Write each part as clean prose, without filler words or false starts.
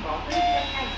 もお取りください。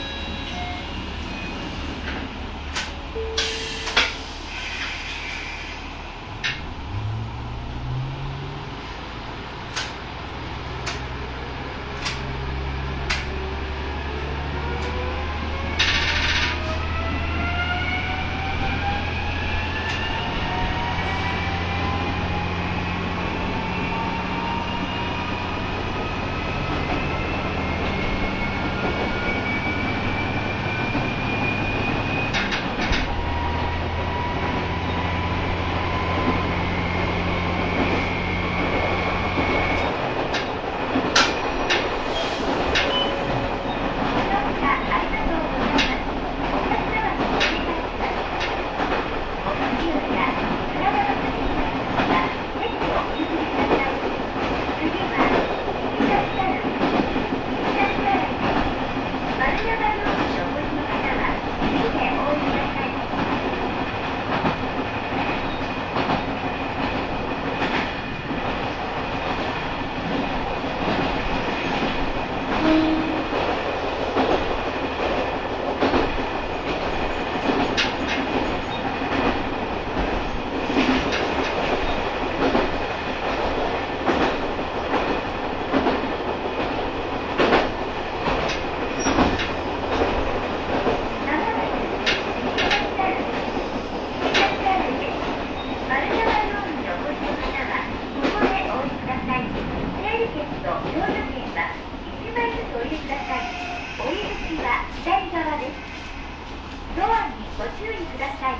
ドアにご注意ください。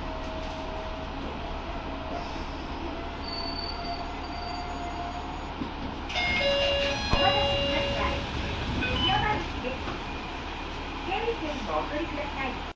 お待たせしました。千代丸市です。整理券をお取りください。